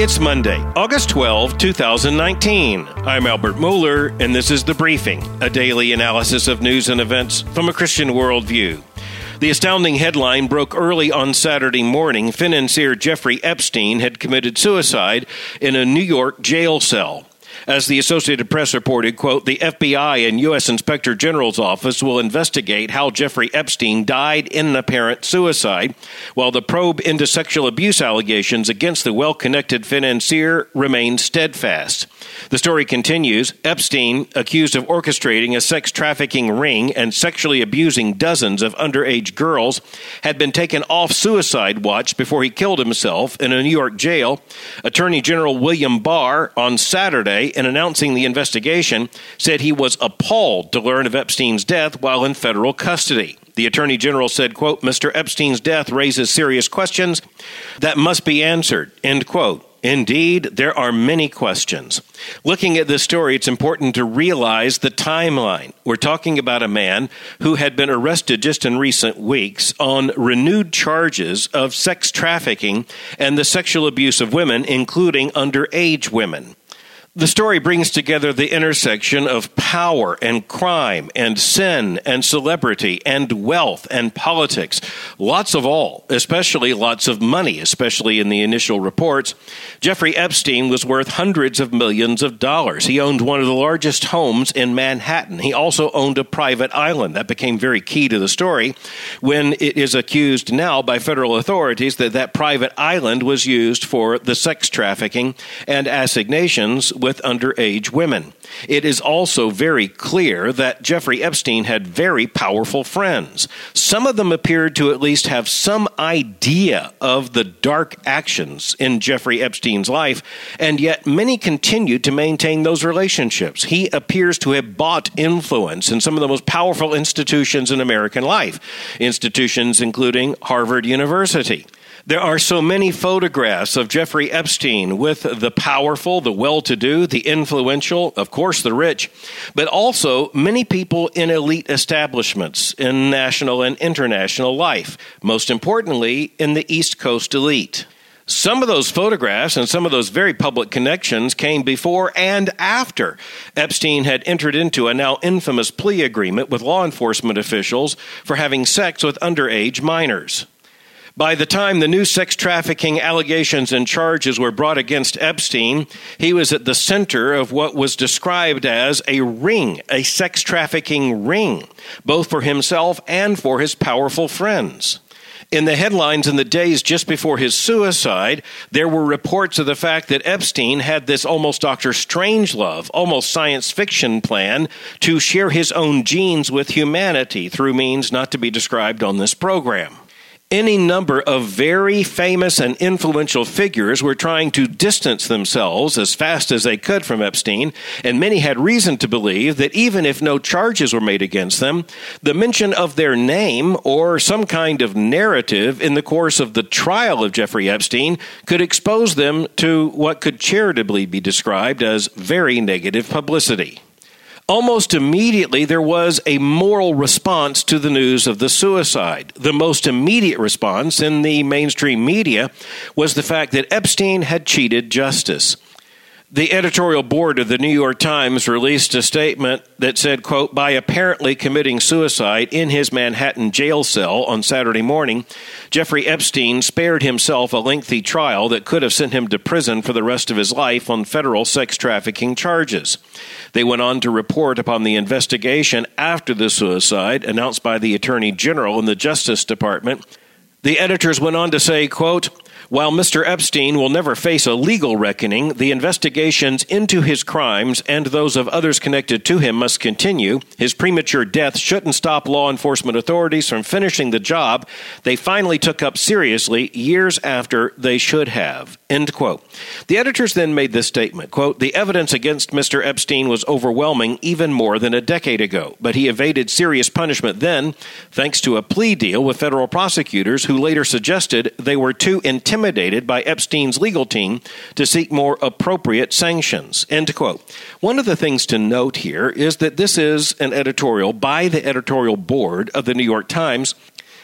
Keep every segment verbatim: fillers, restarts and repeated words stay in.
It's Monday, August twelfth, twenty nineteen. I'm Albert Mohler, and this is The Briefing, a daily analysis of news and events from a Christian worldview. The astounding headline broke early on Saturday morning. Financier Jeffrey Epstein had committed suicide in a New York jail cell. As the Associated Press reported, quote, the F B I and U S Inspector General's office will investigate how Jeffrey Epstein died in an apparent suicide, while the probe into sexual abuse allegations against the well-connected financier remains steadfast. The story continues. Epstein, accused of orchestrating a sex trafficking ring and sexually abusing dozens of underage girls, had been taken off suicide watch before he killed himself in a New York jail. Attorney General William Barr, on Saturday, in announcing the investigation, said he was appalled to learn of Epstein's death while in federal custody. The Attorney General said, quote, Mister Epstein's death raises serious questions that must be answered, end quote. Indeed, there are many questions. Looking at this story, it's important to realize the timeline. We're talking about a man who had been arrested just in recent weeks on renewed charges of sex trafficking and the sexual abuse of women, including underage women. The story brings together the intersection of power and crime and sin and celebrity and wealth and politics. Lots of all, especially lots of money, especially in the initial reports. Jeffrey Epstein was worth hundreds of millions of dollars. He owned one of the largest homes in Manhattan. He also owned a private island. That became very key to the story when it is accused now by federal authorities that that private island was used for the sex trafficking and assignations with underage women. It is also very clear that Jeffrey Epstein had very powerful friends. Some of them appeared to at least have some idea of the dark actions in Jeffrey Epstein's life, and yet many continued to maintain those relationships. He appears to have bought influence in some of the most powerful institutions in American life, institutions including Harvard University. There are so many photographs of Jeffrey Epstein with the powerful, the well-to-do, the influential, of course the rich, but also many people in elite establishments in national and international life, most importantly in the East Coast elite. Some of those photographs and some of those very public connections came before and after Epstein had entered into a now infamous plea agreement with law enforcement officials for having sex with underage minors. By the time the new sex trafficking allegations and charges were brought against Epstein, he was at the center of what was described as a ring, a sex trafficking ring, both for himself and for his powerful friends. In the headlines in the days just before his suicide, there were reports of the fact that Epstein had this almost Doctor Strangelove, almost science fiction plan to share his own genes with humanity through means not to be described on this program. Any number of very famous and influential figures were trying to distance themselves as fast as they could from Epstein, and many had reason to believe that even if no charges were made against them, the mention of their name or some kind of narrative in the course of the trial of Jeffrey Epstein could expose them to what could charitably be described as very negative publicity. Almost immediately, there was a moral response to the news of the suicide. The most immediate response in the mainstream media was the fact that Epstein had cheated justice. The editorial board of the New York Times released a statement that said, quote, by apparently committing suicide in his Manhattan jail cell on Saturday morning, Jeffrey Epstein spared himself a lengthy trial that could have sent him to prison for the rest of his life on federal sex trafficking charges. They went on to report upon the investigation after the suicide announced by the Attorney General and the Justice Department. The editors went on to say, quote, while Mister Epstein will never face a legal reckoning, the investigations into his crimes and those of others connected to him must continue. His premature death shouldn't stop law enforcement authorities from finishing the job they finally took up seriously years after they should have. End quote. The editors then made this statement, quote, the evidence against Mister Epstein was overwhelming even more than a decade ago, but he evaded serious punishment then, thanks to a plea deal with federal prosecutors who later suggested they were too intimidated intimidated by Epstein's legal team to seek more appropriate sanctions. End quote. One of the things to note here is that this is an editorial by the editorial board of the New York Times.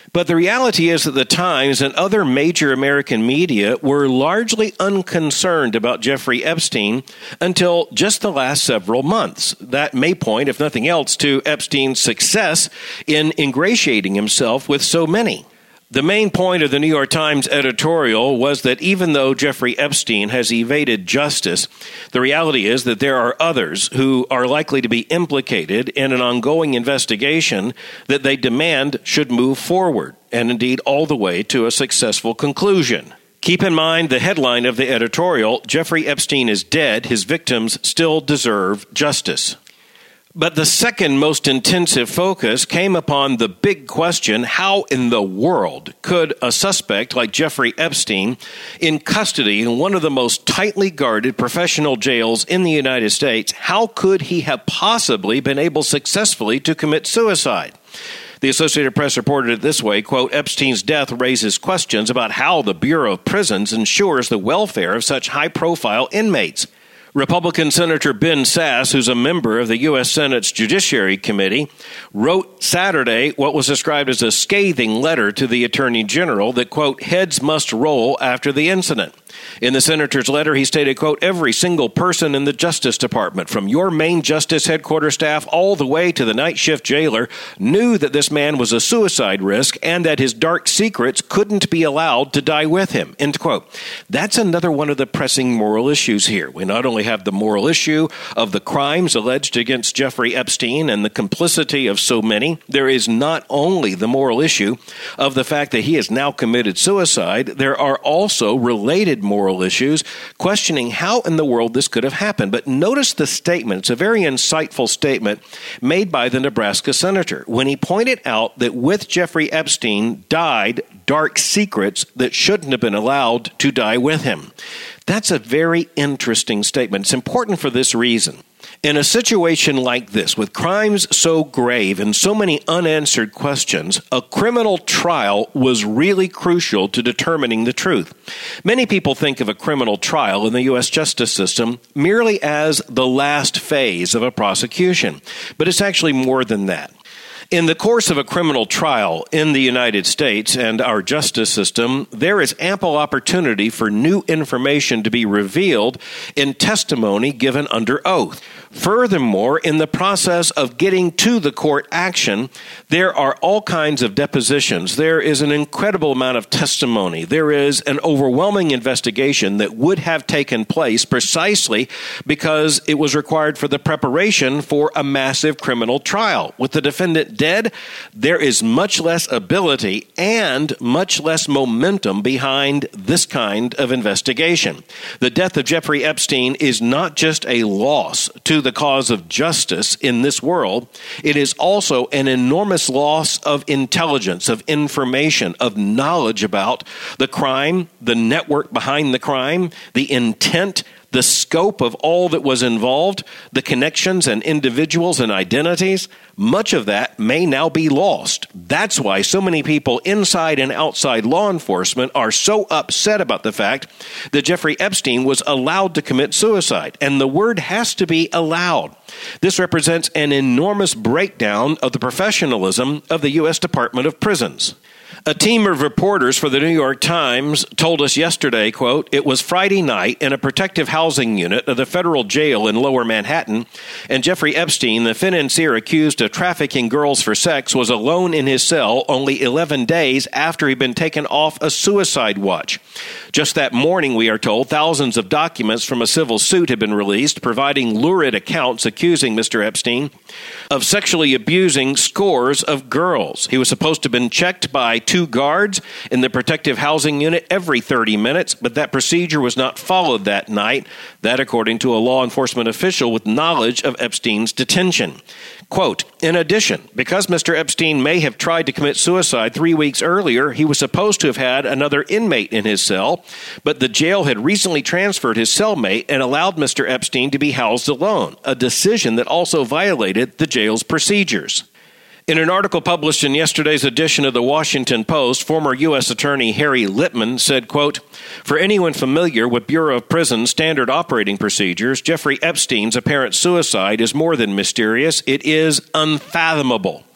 But the reality is that the Times and other major American media were largely unconcerned about Jeffrey Epstein until just the last several months. That may point, if nothing else, to Epstein's success in ingratiating himself with so many. The main point of the New York Times editorial was that even though Jeffrey Epstein has evaded justice, the reality is that there are others who are likely to be implicated in an ongoing investigation that they demand should move forward, and indeed all the way to a successful conclusion. Keep in mind the headline of the editorial, Jeffrey Epstein is dead, his victims still deserve justice. But the second most intensive focus came upon the big question, how in the world could a suspect like Jeffrey Epstein, in custody in one of the most tightly guarded professional jails in the United States, how could he have possibly been able successfully to commit suicide? The Associated Press reported it this way, quote, Epstein's death raises questions about how the Bureau of Prisons ensures the welfare of such high-profile inmates. Republican Senator Ben Sasse, who's a member of the U S Senate's Judiciary Committee, wrote Saturday what was described as a scathing letter to the Attorney General that, quote, heads must roll after the incident. In the senator's letter, he stated, quote, every single person in the Justice Department, from your main justice headquarters staff all the way to the night shift jailer, knew that this man was a suicide risk and that his dark secrets couldn't be allowed to die with him, end quote. That's another one of the pressing moral issues here. We not only have the moral issue of the crimes alleged against Jeffrey Epstein and the complicity of so many, there is not only the moral issue of the fact that he has now committed suicide, there are also related moral issues questioning how in the world this could have happened. But notice the statement. It's a very insightful statement made by the Nebraska senator when he pointed out that with Jeffrey Epstein died dark secrets that shouldn't have been allowed to die with him. That's a very interesting statement. It's important for this reason. In a situation like this, with crimes so grave and so many unanswered questions, a criminal trial was really crucial to determining the truth. Many people think of a criminal trial in the U S justice system merely as the last phase of a prosecution, but it's actually more than that. In the course of a criminal trial in the United States and our justice system, there is ample opportunity for new information to be revealed in testimony given under oath. Furthermore, in the process of getting to the court action, there are all kinds of depositions. There is an incredible amount of testimony. There is an overwhelming investigation that would have taken place precisely because it was required for the preparation for a massive criminal trial. With the defendant dead, there is much less ability and much less momentum behind this kind of investigation. The death of Jeffrey Epstein is not just a loss to the cause of justice in this world, it is also an enormous loss of intelligence, of information, of knowledge about the crime, the network behind the crime, the intent, the scope of all that was involved, the connections and individuals and identities. Much of that may now be lost. That's why so many people inside and outside law enforcement are so upset about the fact that Jeffrey Epstein was allowed to commit suicide. And the word has to be allowed. This represents an enormous breakdown of the professionalism of the U S Department of Prisons. A team of reporters for the New York Times told us yesterday, quote, it was Friday night in a protective housing unit of the federal jail in Lower Manhattan, and Jeffrey Epstein, the financier accused of trafficking girls for sex, was alone in his cell only eleven days after he'd been taken off a suicide watch. Just that morning, we are told, thousands of documents from a civil suit had been released, providing lurid accounts accusing Mister Epstein of sexually abusing scores of girls. He was supposed to have been checked by two guards in the protective housing unit every thirty minutes, but that procedure was not followed that night. That, according to a law enforcement official with knowledge of Epstein's detention. Quote, in addition, because Mister Epstein may have tried to commit suicide three weeks earlier, he was supposed to have had another inmate in his cell, but the jail had recently transferred his cellmate and allowed Mister Epstein to be housed alone, a decision that also violated the jail's procedures. In an article published in yesterday's edition of the Washington Post, former U S Attorney Harry Litman said, quote, for anyone familiar with Bureau of Prisons standard operating procedures, Jeffrey Epstein's apparent suicide is more than mysterious. It is unfathomable.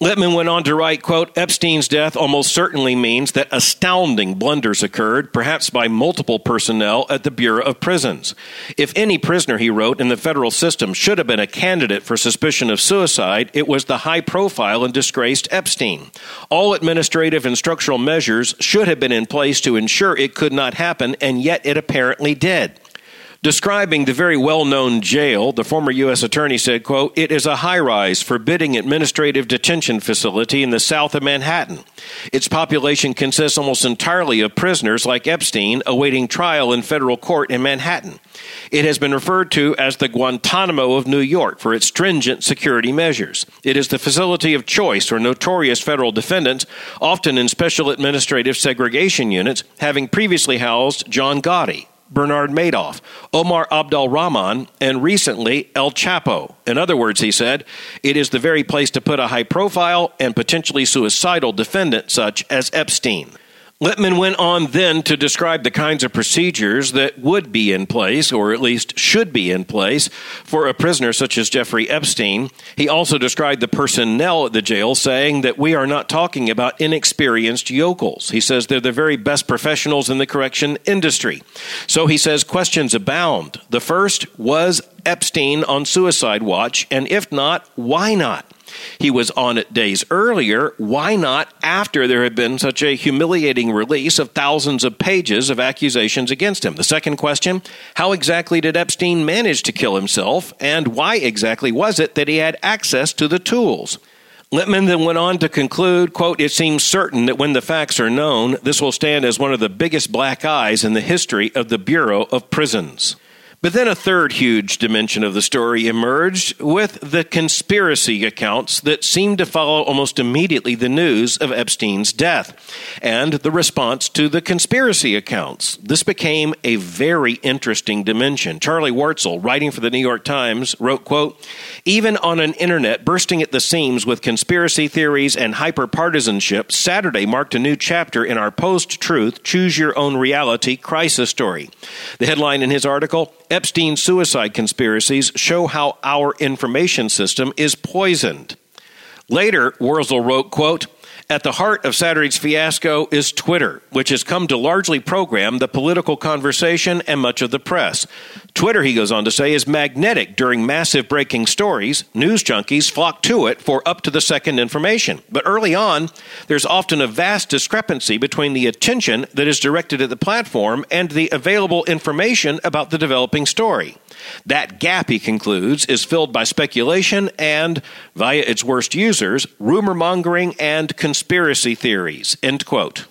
Lippman went on to write, quote, Epstein's death almost certainly means that astounding blunders occurred, perhaps by multiple personnel at the Bureau of Prisons. If any prisoner, he wrote, in the federal system should have been a candidate for suspicion of suicide, it was the high-profile and disgraced Epstein. All administrative and structural measures should have been in place to ensure it could not happen, and yet it apparently did. Describing the very well-known jail, the former U S attorney said, quote, it is a high-rise, forbidding administrative detention facility in the south of Manhattan. Its population consists almost entirely of prisoners like Epstein awaiting trial in federal court in Manhattan. It has been referred to as the Guantanamo of New York for its stringent security measures. It is the facility of choice for notorious federal defendants, often in special administrative segregation units, having previously housed John Gotti, Bernard Madoff, Omar Abdul-Rahman, and recently El Chapo. In other words, he said, it is the very place to put a high-profile and potentially suicidal defendant such as Epstein. Lippman went on then to describe the kinds of procedures that would be in place, or at least should be in place, for a prisoner such as Jeffrey Epstein. He also described the personnel at the jail, saying that we are not talking about inexperienced yokels. He says they're the very best professionals in the correction industry. So he says questions abound. The first, was Epstein on suicide watch? And if not, why not? He was on it days earlier. Why not after there had been such a humiliating release of thousands of pages of accusations against him? The second question, how exactly did Epstein manage to kill himself, and why exactly was it that he had access to the tools? Lippman then went on to conclude, quote, it seems certain that when the facts are known, this will stand as one of the biggest black eyes in the history of the Bureau of Prisons. But then a third huge dimension of the story emerged with the conspiracy accounts that seemed to follow almost immediately the news of Epstein's death and the response to the conspiracy accounts. This became a very interesting dimension. Charlie Wartzel, writing for the New York Times, wrote, quote, even on an internet bursting at the seams with conspiracy theories and hyper-partisanship, Saturday marked a new chapter in our post-truth, choose-your-own-reality crisis story. The headline in his article, Epstein's suicide conspiracies show how our information system is poisoned. Later, Wurzel wrote, quote, at the heart of Saturday's fiasco is Twitter, which has come to largely program the political conversation and much of the press. Twitter, he goes on to say, is magnetic during massive breaking stories. News junkies flock to it for up-to-the-second information. But early on, there's often a vast discrepancy between the attention that is directed at the platform and the available information about the developing story. That gap, he concludes, is filled by speculation and, via its worst users, rumor-mongering and conspiracy theories, end quote.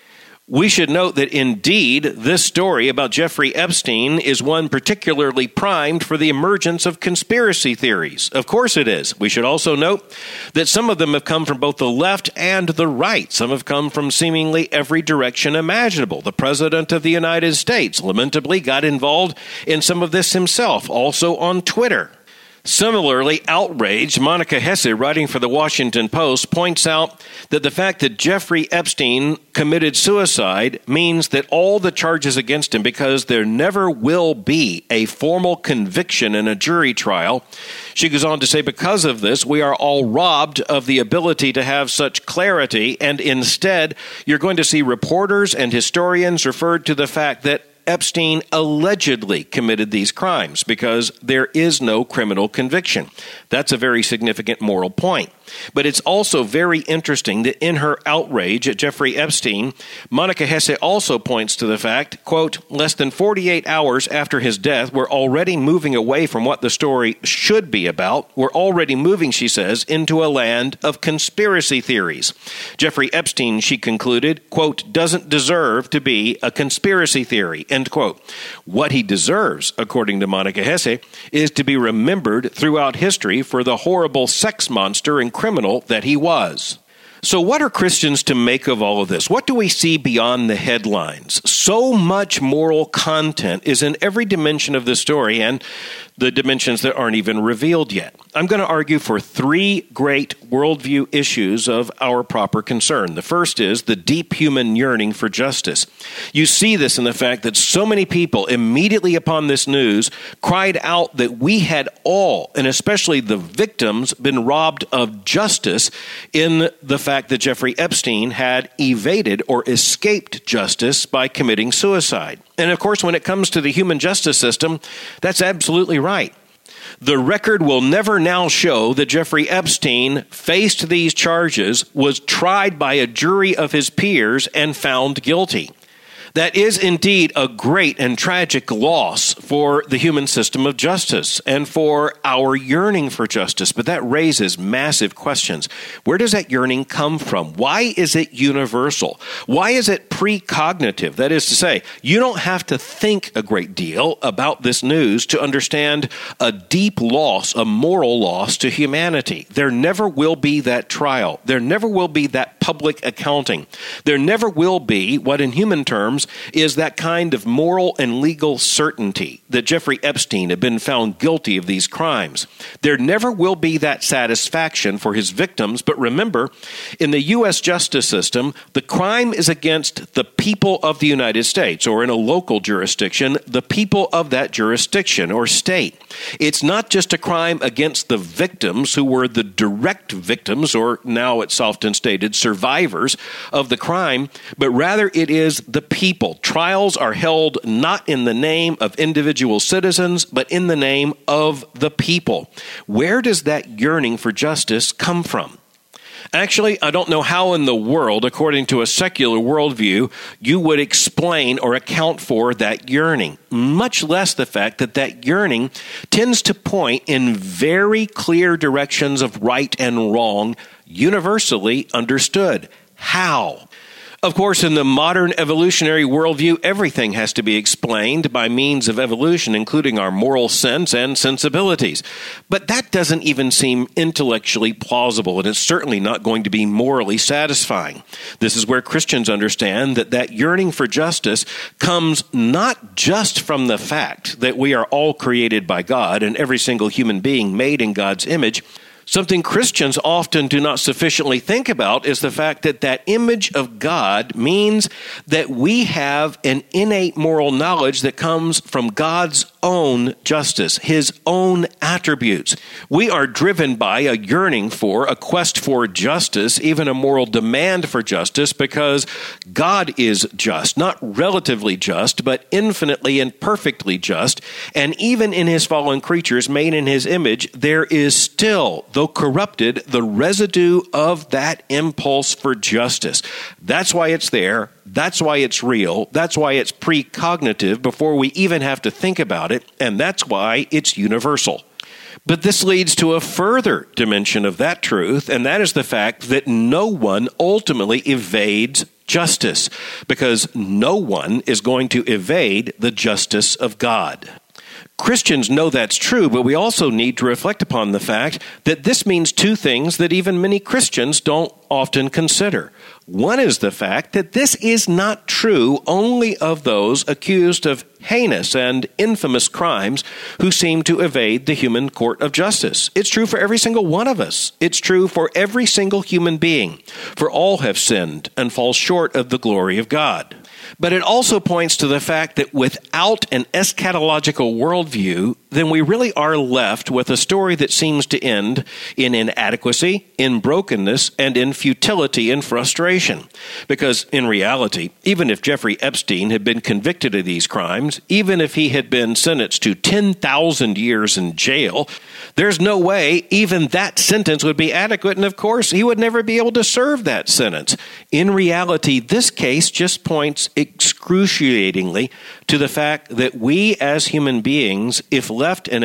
We should note that indeed this story about Jeffrey Epstein is one particularly primed for the emergence of conspiracy theories. Of course it is. We should also note that some of them have come from both the left and the right. Some have come from seemingly every direction imaginable. The President of the United States lamentably got involved in some of this himself, also on Twitter. Similarly, outraged, Monica Hesse, writing for the Washington Post, points out that the fact that Jeffrey Epstein committed suicide means that all the charges against him, because there never will be a formal conviction in a jury trial, she goes on to say, because of this, we are all robbed of the ability to have such clarity, and instead, you're going to see reporters and historians referred to the fact that Epstein allegedly committed these crimes because there is no criminal conviction. That's a very significant moral point. But it's also very interesting that in her outrage at Jeffrey Epstein, Monica Hesse also points to the fact, quote, less than forty-eight hours after his death, we're already moving away from what the story should be about. We're already moving, she says, into a land of conspiracy theories. Jeffrey Epstein, she concluded, quote, doesn't deserve to be a conspiracy theory, end quote. What he deserves, according to Monica Hesse, is to be remembered throughout history for the horrible sex monster and criminal that he was. So what are Christians to make of all of this? What do we see beyond the headlines? So much moral content is in every dimension of the story and the dimensions that aren't even revealed yet. I'm going to argue for three great worldview issues of our proper concern. The first is the deep human yearning for justice. You see this in the fact that so many people immediately upon this news cried out that we had all, and especially the victims, been robbed of justice in the fact that Jeffrey Epstein had evaded or escaped justice by committing suicide. And of course, when it comes to the human justice system, that's absolutely right. The record will never now show that Jeffrey Epstein faced these charges, was tried by a jury of his peers, and found guilty. That is indeed a great and tragic loss for the human system of justice and for our yearning for justice. But that raises massive questions. Where does that yearning come from? Why is it universal? Why is it precognitive? That is to say, you don't have to think a great deal about this news to understand a deep loss, a moral loss to humanity. There never will be that trial. There never will be that public accounting. There never will be what in human terms is that kind of moral and legal certainty that Jeffrey Epstein had been found guilty of these crimes. There never will be that satisfaction for his victims, but remember, in the U S justice system, the crime is against the people of the United States, or in a local jurisdiction, the people of that jurisdiction or state. It's not just a crime against the victims who were the direct victims, or now it's often stated survivors of the crime, but rather it is the people. Trials are held not in the name of individual citizens, but in the name of the people. Where does that yearning for justice come from? Actually, I don't know how in the world, according to a secular worldview, you would explain or account for that yearning, much less the fact that that yearning tends to point in very clear directions of right and wrong, universally understood. How? Of course, in the modern evolutionary worldview, everything has to be explained by means of evolution, including our moral sense and sensibilities. But that doesn't even seem intellectually plausible, and it's certainly not going to be morally satisfying. This is where Christians understand that that yearning for justice comes not just from the fact that we are all created by God and every single human being made in God's image. Something Christians often do not sufficiently think about is the fact that that image of God means that we have an innate moral knowledge that comes from God's own justice, his own attributes. We are driven by a yearning for, a quest for justice, even a moral demand for justice, because God is just, not relatively just, but infinitely and perfectly just. And even in his fallen creatures made in his image, there is still, though corrupted, the residue of that impulse for justice. That's why it's there. That's why it's real. That's why it's precognitive before we even have to think about it. And that's why it's universal. But this leads to a further dimension of that truth, and that is the fact that no one ultimately evades justice, because no one is going to evade the justice of God. Christians know that's true, but we also need to reflect upon the fact that this means two things that even many Christians don't often consider. One is the fact that this is not true only of those accused of heinous and infamous crimes who seem to evade the human court of justice. It's true for every single one of us. It's true for every single human being. For all have sinned and fall short of the glory of God. But it also points to the fact that without an eschatological worldview, then we really are left with a story that seems to end in inadequacy, in brokenness, and in futility and frustration. Because in reality, even if Jeffrey Epstein had been convicted of these crimes, even if he had been sentenced to ten thousand years in jail, there's no way even that sentence would be adequate, and of course, he would never be able to serve that sentence. In reality, this case just points excruciatingly to the fact that we as human beings, if left in a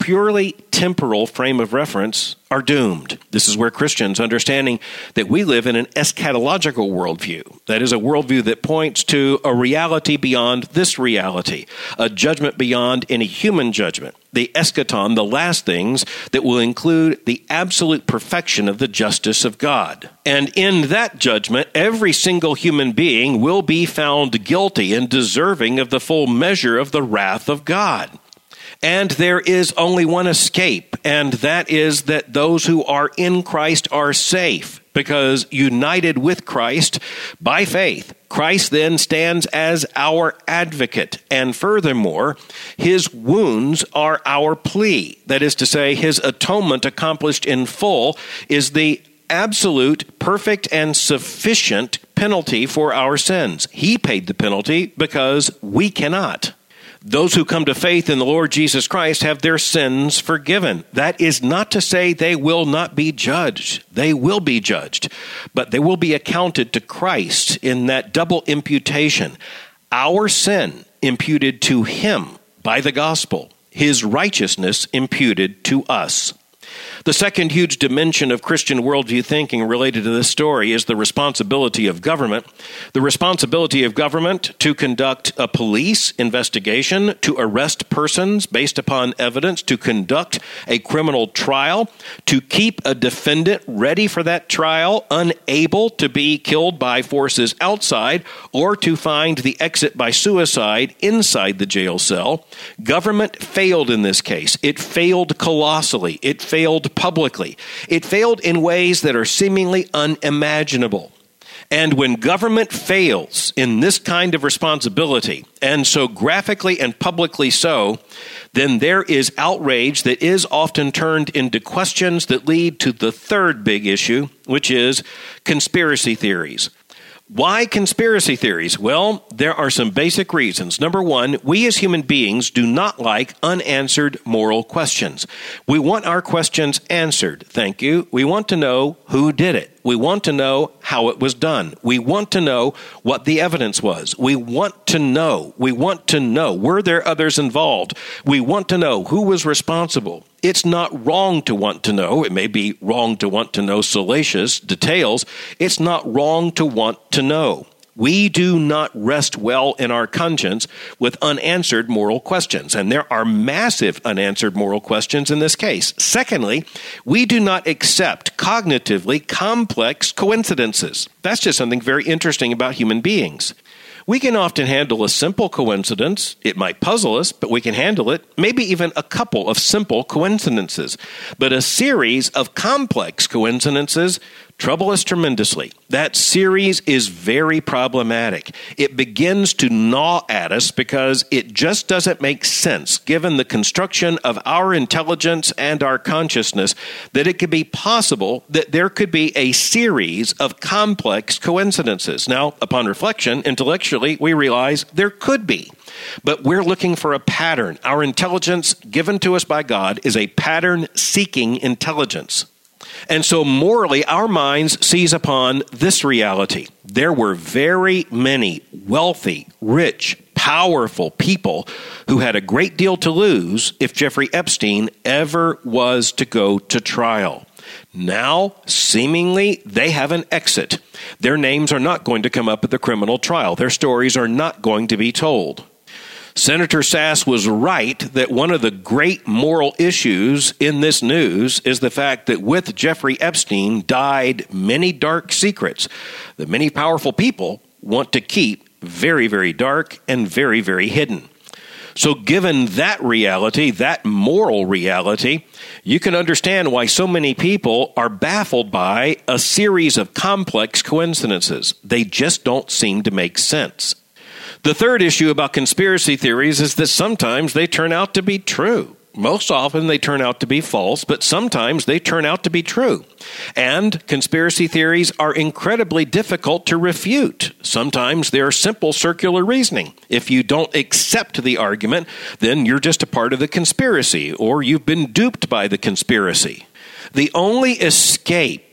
purely temporal frame of reference are doomed. This is where Christians, understanding that we live in an eschatological worldview, that is a worldview that points to a reality beyond this reality, a judgment beyond any human judgment, the eschaton, the last things that will include the absolute perfection of the justice of God. And in that judgment, every single human being will be found guilty and deserving of the full measure of the wrath of God. And there is only one escape, and that is that those who are in Christ are safe, because united with Christ by faith, Christ then stands as our advocate. And furthermore, his wounds are our plea. That is to say, his atonement accomplished in full is the absolute, perfect, and sufficient penalty for our sins. He paid the penalty because we cannot. Those who come to faith in the Lord Jesus Christ have their sins forgiven. That is not to say they will not be judged. They will be judged, but they will be accounted to Christ in that double imputation. Our sin imputed to him by the gospel, his righteousness imputed to us. The second huge dimension of Christian worldview thinking related to this story is the responsibility of government. The responsibility of government to conduct a police investigation, to arrest persons based upon evidence, to conduct a criminal trial, to keep a defendant ready for that trial, unable to be killed by forces outside, or to find the exit by suicide inside the jail cell. Government failed in this case. It failed colossally. It failed publicly. It failed in ways that are seemingly unimaginable. And when government fails in this kind of responsibility, and so graphically and publicly so, then there is outrage that is often turned into questions that lead to the third big issue, which is conspiracy theories. Why conspiracy theories? Well, there are some basic reasons. Number one, we as human beings do not like unanswered moral questions. We want our questions answered. Thank you. We want to know who did it. We want to know how it was done. We want to know what the evidence was. We want to know. We want to know. Were there others involved? We want to know who was responsible. It's not wrong to want to know. It may be wrong to want to know salacious details. It's not wrong to want to know. We do not rest well in our conscience with unanswered moral questions, and there are massive unanswered moral questions in this case. Secondly, we do not accept cognitively complex coincidences. That's just something very interesting about human beings. We can often handle a simple coincidence. It might puzzle us, but we can handle it. Maybe even a couple of simple coincidences. But a series of complex coincidences trouble us tremendously. That series is very problematic. It begins to gnaw at us because it just doesn't make sense, given the construction of our intelligence and our consciousness, that it could be possible that there could be a series of complex coincidences. Now, upon reflection, intellectually, we realize there could be. But we're looking for a pattern. Our intelligence given to us by God is a pattern-seeking intelligence. And so morally, our minds seize upon this reality. There were very many wealthy, rich, powerful people who had a great deal to lose if Jeffrey Epstein ever was to go to trial. Now, seemingly, they have an exit. Their names are not going to come up at the criminal trial. Their stories are not going to be told. Senator Sass was right that one of the great moral issues in this news is the fact that with Jeffrey Epstein died many dark secrets that many powerful people want to keep very, very dark and very, very hidden. So given that reality, that moral reality, you can understand why so many people are baffled by a series of complex coincidences. They just don't seem to make sense. The third issue about conspiracy theories is that sometimes they turn out to be true. Most often they turn out to be false, but sometimes they turn out to be true. And conspiracy theories are incredibly difficult to refute. Sometimes they're simple circular reasoning. If you don't accept the argument, then you're just a part of the conspiracy, or you've been duped by the conspiracy. The only escape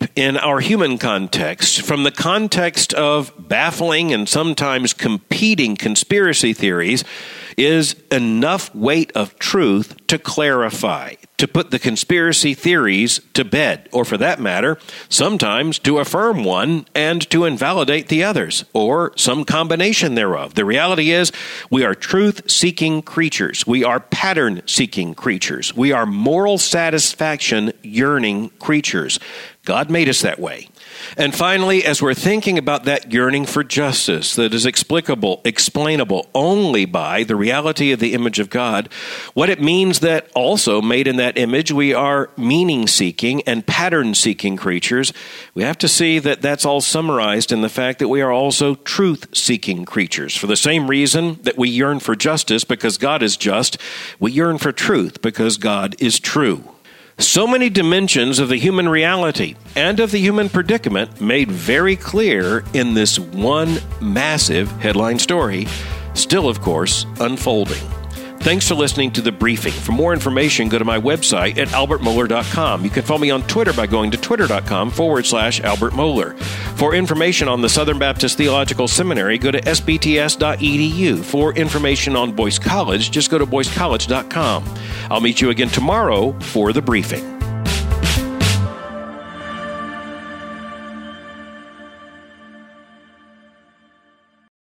in our human context, from the context of baffling and sometimes competing conspiracy theories, is enough weight of truth to clarify, to put the conspiracy theories to bed, or for that matter, sometimes to affirm one and to invalidate the others, or some combination thereof. The reality is we are truth-seeking creatures. We are pattern-seeking creatures. We are moral satisfaction-yearning creatures. God made us that way. And finally, as we're thinking about that yearning for justice that is explicable, explainable only by the reality of the image of God, what it means that also made in that image we are meaning-seeking and pattern-seeking creatures, we have to see that that's all summarized in the fact that we are also truth-seeking creatures. For the same reason that we yearn for justice because God is just, we yearn for truth because God is true. So many dimensions of the human reality and of the human predicament made very clear in this one massive headline story, still, of course, unfolding. Thanks for listening to The Briefing. For more information, go to my website at albert mohler dot com. You can follow me on Twitter by going to twitter.com forward slash Albert Mohler. For information on the Southern Baptist Theological Seminary, go to s b t s dot e d u. For information on Boyce College, just go to boyce college dot com. I'll meet you again tomorrow for The Briefing.